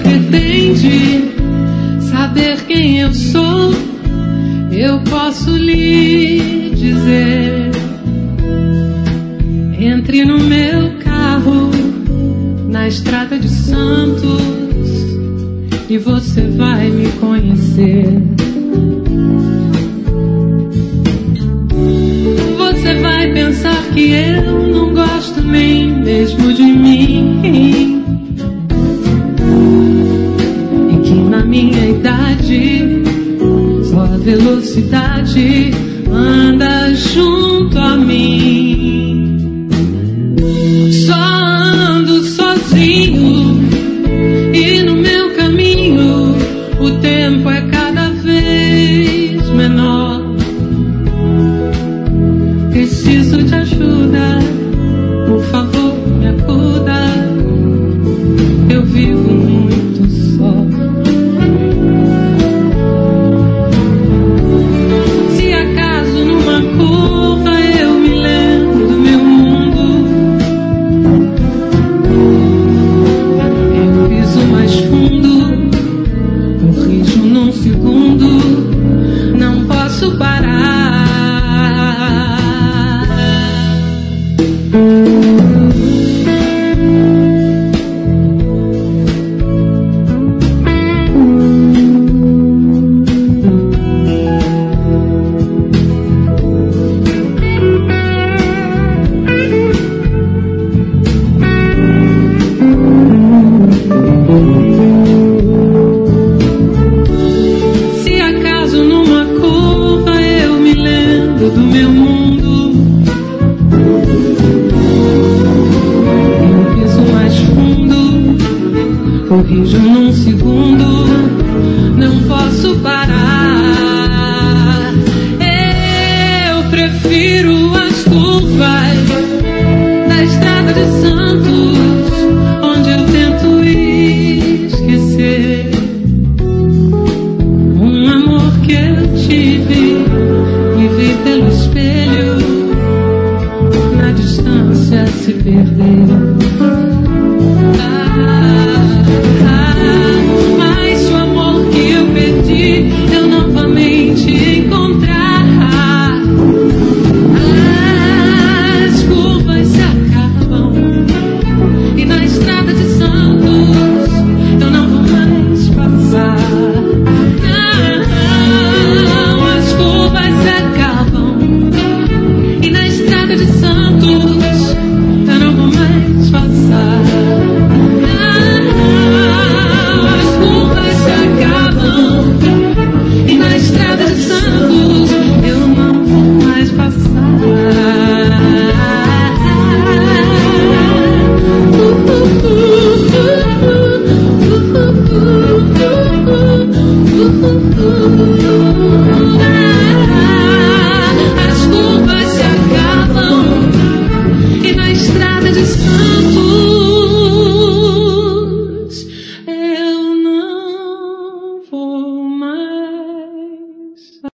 pretende saber quem eu sou, eu posso lhe dizer. Entre no meu carro na estrada de Santos e você vai me conhecer. Você vai pensar que eu não gosto nem mesmo de mim, e que na minha idade só a velocidade anda junto a mim. Só ando sozinho e no meu caminho o tempo é cada vez menor. Preciso de ajuda, por favor me acuda, eu vivo muito só. Se acaso numa curva eu me lembro do meu mundo, eu piso mais fundo, corrijo num segundo, não posso parar. Se acaso numa curva eu me lembro do meu mundo, eu piso mais fundo, corrijo num segundo, não posso parar. Eu prefiro as curvas da estrada de Santos, onde eu tento esquecer um amor que eu tive e vi pelo espelho, na distância se perder.